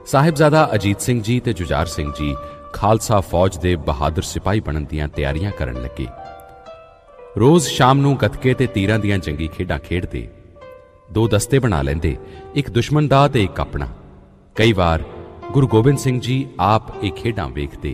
ਸਾਹਿਬਜ਼ਾਦਾ ਅਜੀਤ ਸਿੰਘ ਜੀ ਤੇ ਜੁਝਾਰ ਸਿੰਘ ਜੀ ਖਾਲਸਾ ਫੌਜ ਦੇ ਬਹਾਦਰ ਸਿਪਾਹੀ ਬਣਨ ਦੀਆਂ ਤਿਆਰੀਆਂ ਕਰਨ ਲੱਗੇ। ਰੋਜ਼ ਸ਼ਾਮ ਨੂੰ ਗੱਤਕੇ ਤੇ ਤੀਰਾਂ ਦੀਆਂ ਜੰਗੀ ਖੇਡਾਂ ਖੇਡਦੇ। 2 ਦਸਤੇ ਬਣਾ ਲੈਂਦੇ, ਇੱਕ ਦੁਸ਼ਮਣ ਦਾ ਤੇ ਇੱਕ ਆਪਣਾ। ਕਈ ਵਾਰ ਗੁਰੂ ਗੋਬਿੰਦ ਸਿੰਘ ਜੀ ਆਪ ਇਹ ਖੇਡਾਂ ਵੇਖਦੇ।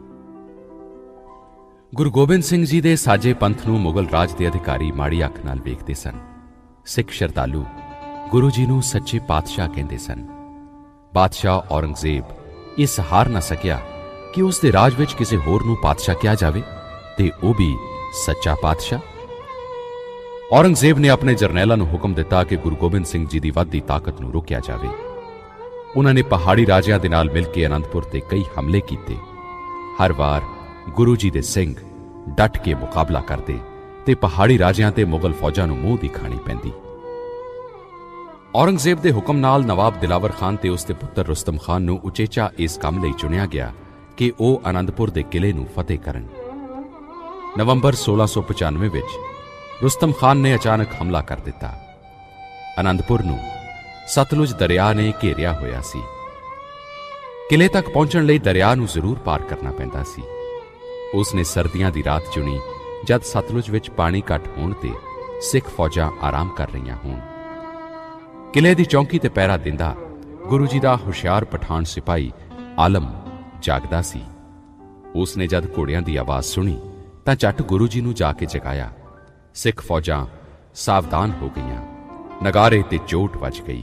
ਗੁਰੂ ਗੋਬਿੰਦ ਸਿੰਘ ਜੀ ਦੇ ਸਾਜੇ ਪੰਥ ਨੂੰ ਮੁਗਲ ਰਾਜ ਦੇ ਅਧਿਕਾਰੀ ਮਾੜੀ ਅੱਖ ਨਾਲ ਵੇਖਦੇ ਸਨ। ਸਿੱਖ ਸ਼ਰਧਾਲੂ ਗੁਰੂ ਜੀ ਨੂੰ ਸੱਚੇ ਪਾਤਸ਼ਾਹ ਕਹਿੰਦੇ ਸਨ। ਬਾਦਸ਼ਾਹ ਔਰੰਗਜ਼ੇਬ ਇਹ ਸਹਾਰ ਨਾ ਸਕਿਆ ਕਿ ਉਸ ਦੇ ਰਾਜ ਵਿੱਚ ਕਿਸੇ ਹੋਰ ਨੂੰ ਪਾਤਸ਼ਾਹ ਕਿਹਾ ਜਾਵੇ, ਤੇ ਉਹ ਵੀ ਸੱਚਾ ਪਾਤਸ਼ਾਹ। ਔਰੰਗਜ਼ੇਬ ਨੇ ਆਪਣੇ ਜਰਨੈਲਾਂ ਨੂੰ ਹੁਕਮ ਦਿੱਤਾ ਕਿ ਗੁਰੂ ਗੋਬਿੰਦ ਸਿੰਘ ਜੀ ਦੀ ਵੱਧਦੀ ਤਾਕਤ ਨੂੰ ਰੋਕਿਆ ਜਾਵੇ। ਉਹਨਾਂ ਨੇ ਪਹਾੜੀ ਰਾਜਿਆਂ ਦੇ ਨਾਲ ਮਿਲ ਕੇ ਅਨੰਦਪੁਰ ਤੇ ਕਈ ਹਮਲੇ ਕੀਤੇ। ਹਰ ਵਾਰ ਗੁਰੂ ਜੀ ਦੇ ਸਿੰਘ ਡਟ ਕੇ ਮੁਕਾਬਲਾ ਕਰਦੇ ਤੇ ਪਹਾੜੀ ਰਾਜਿਆਂ ਤੇ ਮੁਗਲ ਫੌਜਾਂ ਨੂੰ ਮੂੰਹ ਦੀ ਖਾਣੀ ਪੈਂਦੀ। ਔਰੰਗਜ਼ੇਬ ਦੇ ਹੁਕਮ ਨਾਲ ਨਵਾਬ ਦਿਲਾਵਰ ਖਾਨ ਤੇ ਉਸ ਦੇ ਪੁੱਤਰ ਰੁਸਤਮ ਖਾਨ ਨੂੰ ਉਚੇਚਾ ਇਸ ਕੰਮ ਲਈ ਚੁਣਿਆ ਗਿਆ ਕਿ ਉਹ ਅਨੰਦਪੁਰ ਦੇ ਕਿਲੇ ਨੂੰ ਫਤਿਹ ਕਰਨ। ਨਵੰਬਰ 1695 ਵਿੱਚ ਰੁਸਤਮ ਖਾਨ ਨੇ ਅਚਾਨਕ ਹਮਲਾ ਕਰ ਦਿੱਤਾ। ਅਨੰਦਪੁਰ ਨੂੰ ਸਤਲੁਜ ਦਰਿਆ ਨੇ ਘੇਰਿਆ ਹੋਇਆ ਸੀ। ਕਿਲੇ ਤੱਕ ਪਹੁੰਚਣ ਲਈ ਦਰਿਆ ਨੂੰ ਜ਼ਰੂਰ ਪਾਰ ਕਰਨਾ ਪੈਂਦਾ ਸੀ। ਉਸ ਨੇ ਸਰਦੀਆਂ ਦੀ ਰਾਤ ਚੁਣੀ ਜਦ ਸਤਲੁਜ ਵਿੱਚ ਪਾਣੀ ਘੱਟ ਹੋਣ ਤੇ ਸਿੱਖ ਫੌਜਾਂ ਆਰਾਮ ਕਰ ਰਹੀਆਂ ਹੋਣ। ਕਿਲੇ ਦੀ ਚੌਂਕੀ ਤੇ ਪਹਿਰਾ ਦਿੰਦਾ ਗੁਰੂ ਜੀ ਦਾ ਹੁਸ਼ਿਆਰ ਪਠਾਨ ਸਿਪਾਹੀ ਆਲਮ ਜਾਗਦਾ ਸੀ। ਉਸ ਨੇ ਜਦ ਘੋੜਿਆਂ ਦੀ ਆਵਾਜ਼ ਸੁਣੀ ਤਾਂ ਝੱਟ ਗੁਰੂ ਜੀ ਨੂੰ ਜਾ ਕੇ ਜਗਾਇਆ। ਸਿੱਖ ਫੌਜਾਂ ਸਾਵਧਾਨ ਹੋ ਗਈਆਂ। ਨਗਾਰੇ ਤੇ ਚੋਟ ਵੱਜ ਗਈ।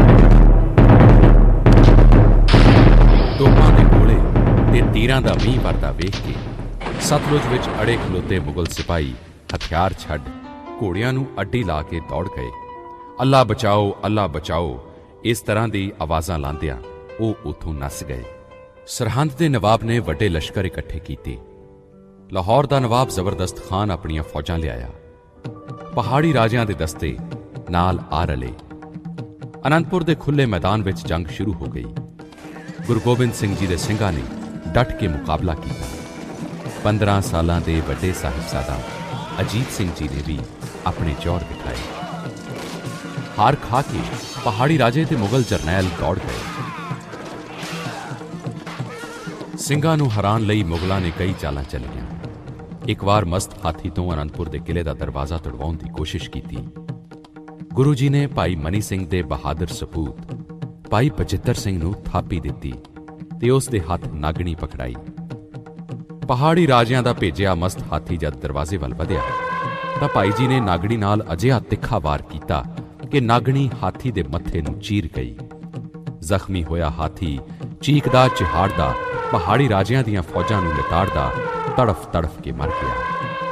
ਤੋਪਾਂ ਦੇ ਗੋਲੇ ਤੇ ਤੀਰਾਂ ਦਾ ਮੀਂਹ ਵਰਦਾ ਵੇਖ ਕੇ ਸਤਲੁਜ ਵਿੱਚ ਅੜੇ ਖਲੋਤੇ ਮੁਗਲ ਸਿਪਾਹੀ ਹਥਿਆਰ ਛੱਡ ਘੋੜਿਆਂ ਨੂੰ ਅੱਡੀ ਲਾ ਕੇ ਦੌੜ ਗਏ। ਅੱਲਾ ਬਚਾਓ, ਅੱਲਾ ਬਚਾਓ, ਇਸ ਤਰ੍ਹਾਂ ਦੀ ਆਵਾਜ਼ਾਂ ਲਾਉਂਦਿਆਂ ਉਹ ਉੱਥੋਂ ਨੱਸ ਗਏ। ਸਰਹੰਦ ਦੇ ਨਵਾਬ ਨੇ ਵੱਡੇ ਲਸ਼ਕਰ ਇਕੱਠੇ ਕੀਤੇ। ਲਾਹੌਰ ਦਾ ਨਵਾਬ ਜ਼ਬਰਦਸਤ ਖਾਨ ਆਪਣੀਆਂ ਫੌਜਾਂ ਲਿਆਇਆ। ਪਹਾੜੀ ਰਾਜਿਆਂ ਦੇ ਦਸਤੇ ਨਾਲ ਆ ਰਲੇ। ਅਨੰਦਪੁਰ ਦੇ ਖੁੱਲ੍ਹੇ ਮੈਦਾਨ ਵਿੱਚ ਜੰਗ ਸ਼ੁਰੂ ਹੋ ਗਈ। ਗੁਰੂ ਗੋਬਿੰਦ ਸਿੰਘ ਜੀ ਦੇ ਸਿੰਘਾਂ ਨੇ ਡਟ ਕੇ ਮੁਕਾਬਲਾ ਕੀਤਾ। 15 ਸਾਲਾਂ ਦੇ ਵੱਡੇ ਸਾਹਿਬਜ਼ਾਦਾ ਅਜੀਤ ਸਿੰਘ ਜੀ ਨੇ ਵੀ ਆਪਣੇ ਜੌਹਰ ਦਿਖਾਏ। ਹਾਰ ਖਾ ਕੇ ਪਹਾੜੀ ਰਾਜੇ ਤੇ ਮੁਗਲ ਜਰਨੈਲ ਦੌੜ ਗਏ। ਸਿੰਘਾਂ ਨੂੰ ਹਰਾਉਣ ਲਈ ਮੁਗਲਾਂ ਨੇ ਕਈ ਚਾਲਾਂ ਚੱਲੀਆਂ। ਇੱਕ ਵਾਰ ਮਸਤ ਹਾਥੀ ਤੋਂ ਅਨੰਦਪੁਰ ਦੇ ਕਿਲੇ ਦਾ ਦਰਵਾਜ਼ਾ ਤੁੜਵਾਉਣ ਦੀ ਕੋਸ਼ਿਸ਼ ਕੀਤੀ। ਗੁਰੂ ਜੀ ਨੇ ਭਾਈ ਮਨੀ ਸਿੰਘ ਦੇ ਬਹਾਦਰ ਸਪੂਤ ਭਾਈ ਬਚਿੱਤਰ ਸਿੰਘ ਨੂੰ ਥਾਪੀ ਦਿੱਤੀ ਤੇ ਉਸ ਦੇ ਹੱਥ ਨਾਗਣੀ ਪਕੜਾਈ। ਪਹਾੜੀ ਰਾਜਿਆਂ ਦਾ ਭੇਜਿਆ ਮਸਤ ਹਾਥੀ ਜਦ ਦਰਵਾਜ਼ੇ ਵੱਲ ਵਧਿਆ ਤਾਂ ਭਾਈ ਜੀ ਨੇ ਨਾਗਣੀ ਨਾਲ ਅਜਿਹਾ ਤਿੱਖਾ ਵਾਰ ਕੀਤਾ ਕਿ ਨਾਗਣੀ ਹਾਥੀ ਦੇ ਮੱਥੇ ਨੂੰ ਚੀਰ ਗਈ। ਜ਼ਖਮੀ ਹੋਇਆ ਹਾਥੀ ਚੀਕਦਾ ਚਿਹਾੜਦਾ ਪਹਾੜੀ ਰਾਜਿਆਂ ਦੀਆਂ ਫੌਜਾਂ ਨੂੰ ਲਿਤਾੜਦਾ ਤੜਫ ਤੜਫ ਕੇ ਮਰ ਗਿਆ।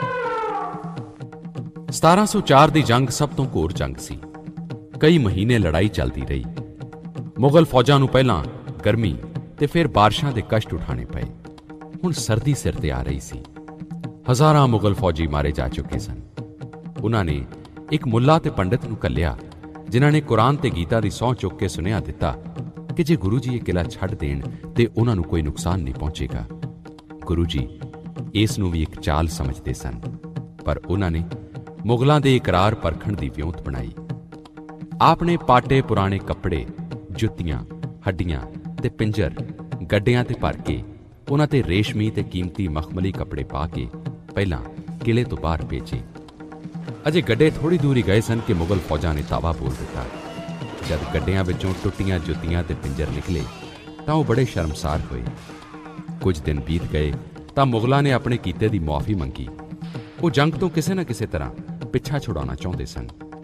1704 ਦੀ ਜੰਗ ਸਭ ਤੋਂ ਘੋਰ ਜੰਗ ਸੀ। ਕਈ ਮਹੀਨੇ ਲੜਾਈ ਚੱਲਦੀ ਰਹੀ। ਮੁਗਲ ਫੌਜਾਂ ਨੂੰ ਪਹਿਲਾਂ ਗਰਮੀ ਤੇ ਫਿਰ ਬਾਰਿਸ਼ਾਂ ਦੇ ਕਸ਼ਟ ਉਠਾਣੇ ਪਏ। ਹੁਣ ਸਰਦੀ ਸਿਰ ਤੇ ਆ ਰਹੀ ਸੀ। ਹਜ਼ਾਰਾਂ ਮੁਗਲ ਫੌਜੀ ਮਾਰੇ ਜਾ ਚੁੱਕੇ ਸਨ। ਉਹਨਾਂ ਨੇ ਇੱਕ ਮੁੱਲਾ ਤੇ ਪੰਡਿਤ ਨੂੰ ਘੱਲਿਆ ਜਿਨ੍ਹਾਂ ਨੇ ਕੁਰਾਨ ਤੇ ਗੀਤਾ ਦੀ ਸਹੁੰ ਚੁੱਕ ਕੇ ਸੁਨੇਹਾ ਦਿੱਤਾ ਕਿ ਜੇ ਗੁਰੂ ਜੀ ਇਹ ਕਿਲਾ ਛੱਡ ਦੇਣ ਤੇ ਉਹਨਾਂ ਨੂੰ ਕੋਈ ਨੁਕਸਾਨ ਨਹੀਂ ਪਹੁੰਚੇਗਾ। ਗੁਰੂ ਜੀ ਇਸ ਨੂੰ ਵੀ ਇੱਕ ਚਾਲ ਸਮਝਦੇ ਸਨ, ਪਰ ਉਹਨਾਂ ਨੇ ਮੁਗਲਾਂ ਦੇ ਇਕਰਾਰ ਪਰਖਣ ਦੀ ਵਿਉਂਤ ਬਣਾਈ। ਆਪਣੇ ਪਾਟੇ ਪੁਰਾਣੇ ਕੱਪੜੇ, ਜੁੱਤੀਆਂ, ਹੱਡੀਆਂ ਤੇ ਪਿੰਜਰ ਗੱਡਿਆਂ ਤੇ ਭਰ ਕੇ ਉਹਨਾਂ ਤੇ ਰੇਸ਼ਮੀ ਤੇ ਕੀਮਤੀ ਮਖਮਲੀ ਕੱਪੜੇ ਪਾ ਕੇ ਪਹਿਲਾਂ ਕਿਲੇ ਤੋਂ ਬਾਹਰ ਭੇਜੇ। ਅਜੇ ਗੱਡੇ ਥੋੜ੍ਹੀ ਦੂਰ ਹੀ ਗਏ ਸਨ ਕਿ ਮੁਗਲ ਫੌਜਾਂ ਨੇ ਤਾਵਾ ਬੋਲ ਦਿੱਤਾ। ਜਦ ਗੱਡਿਆਂ ਵਿੱਚੋਂ ਟੁੱਟੀਆਂ ਜੁੱਤੀਆਂ ਤੇ ਪਿੰਜਰ ਨਿਕਲੇ ਤਾਂ ਉਹ ਬੜੇ ਸ਼ਰਮਸਾਰ ਹੋਏ। ਕੁਝ ਦਿਨ ਬੀਤ ਗਏ ਤਾਂ ਮੁਗਲਾਂ ਨੇ ਆਪਣੇ ਕੀਤੇ ਦੀ ਮੁਆਫ਼ੀ ਮੰਗੀ। ਉਹ ਜੰਗ ਤੋਂ ਕਿਸੇ ਨਾ ਕਿਸੇ ਤਰ੍ਹਾਂ ਪਿੱਛਾ ਛੁਡਾਉਣਾ ਚਾਹੁੰਦੇ ਸਨ।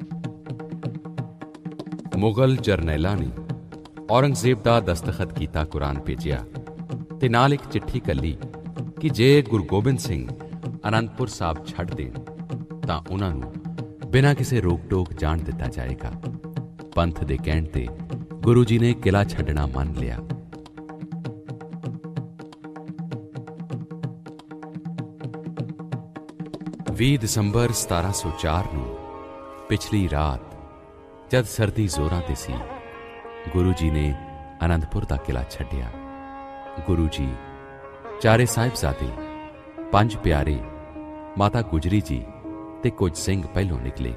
ਮੁਗਲ ਜਰਨੈਲਾਂ ਨੇ ਔਰੰਗਜ਼ੇਬ ਦਾ ਦਸਤਖਤ ਕੀਤਾ ਕੁਰਾਨ ਭੇਜਿਆ ਤੇ ਨਾਲ ਇੱਕ ਚਿੱਠੀ ਘੱਲੀ ਕਿ ਜੇ ਗੁਰੂ ਗੋਬਿੰਦ ਸਿੰਘ ਅਨੰਦਪੁਰ ਸਾਹਿਬ ਛੱਡ ਦੇਣ ਤਾਂ ਉਹਨਾਂ ਨੂੰ ਬਿਨਾਂ ਕਿਸੇ ਰੋਕ ਟੋਕ ਜਾਣ ਦਿੱਤਾ ਜਾਏਗਾ। ਪੰਥ ਦੇ ਕਹਿਣ ਤੇ ਗੁਰੂ ਜੀ ਨੇ ਕਿਲਾ ਛੱਡਣਾ ਮੰਨ ਲਿਆ। ਦਸੰਬਰ 1704 ਨੂੰ ਪਿਛਲੀ ਰਾਤ ਜਦ ਸਰਦੀ ਜ਼ੋਰਾਂ ਤੇ ਸੀ, ਗੁਰੂ ਜੀ ਨੇ ਅਨੰਦਪੁਰ ਦਾ ਕਿਲਾ ਛੱਡਿਆ। ਗੁਰੂ ਜੀ, ਚਾਰੇ ਸਾਹਿਬਜ਼ਾਦੇ, 5 ਪਿਆਰੇ, ਮਾਤਾ ਗੁਜਰੀ ਜੀ ਤੇ ਕੁਝ ਸਿੰਘ ਪਹਿਲੋਂ ਨਿਕਲੇ।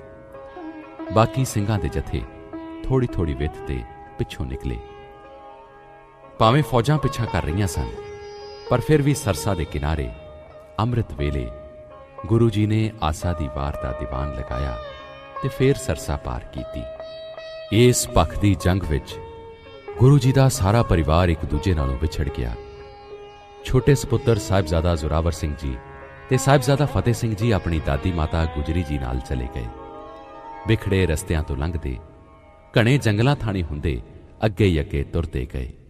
ਬਾਕੀ ਸਿੰਘਾਂ ਦੇ ਜਥੇ ਥੋੜ੍ਹੀ ਥੋੜ੍ਹੀ ਵਿੱਥ ਤੇ ਪਿੱਛੋਂ ਨਿਕਲੇ। ਭਾਵੇਂ ਫੌਜਾਂ ਪਿੱਛਾ ਕਰ ਰਹੀਆਂ ਸਨ, ਪਰ ਫਿਰ ਵੀ ਸਰਸਾ ਦੇ ਕਿਨਾਰੇ ਅੰਮ੍ਰਿਤ ਵੇਲੇ ਗੁਰੂ ਜੀ ਨੇ ਆਸਾ ਦੀ ਵਾਰ ਦਾ ਦੀਵਾਨ ਲਗਾਇਆ ਤੇ ਫਿਰ ਸਰਸਾ ਪਾਰ ਕੀਤੀ। ਇਸ ਪੱਖ ਦੀ ਜੰਗ ਵਿੱਚ ਗੁਰੂ ਜੀ ਦਾ ਸਾਰਾ ਪਰਿਵਾਰ ਇੱਕ ਦੂਜੇ ਨਾਲੋਂ ਵਿਛੜ ਗਿਆ। ਛੋਟੇ ਸਪੁੱਤਰ ਸਾਹਿਬਜ਼ਾਦਾ ਜ਼ੋਰਾਵਰ ਸਿੰਘ ਜੀ ਤੇ ਸਾਹਿਬਜ਼ਾਦਾ ਫਤਿਹ ਸਿੰਘ ਜੀ ਆਪਣੀ ਦਾਦੀ ਮਾਤਾ ਗੁਜਰੀ ਜੀ ਨਾਲ ਚਲੇ ਗਏ। ਵਿਖੜੇ ਰਸਤਿਆਂ ਤੋਂ ਲੰਘਦੇ, ਘਣੇ ਜੰਗਲਾਂ ਥਾਣੀ ਹੁੰਦੇ ਅੱਗੇ ਹੀ ਅੱਗੇ ਤੁਰਦੇ ਗਏ।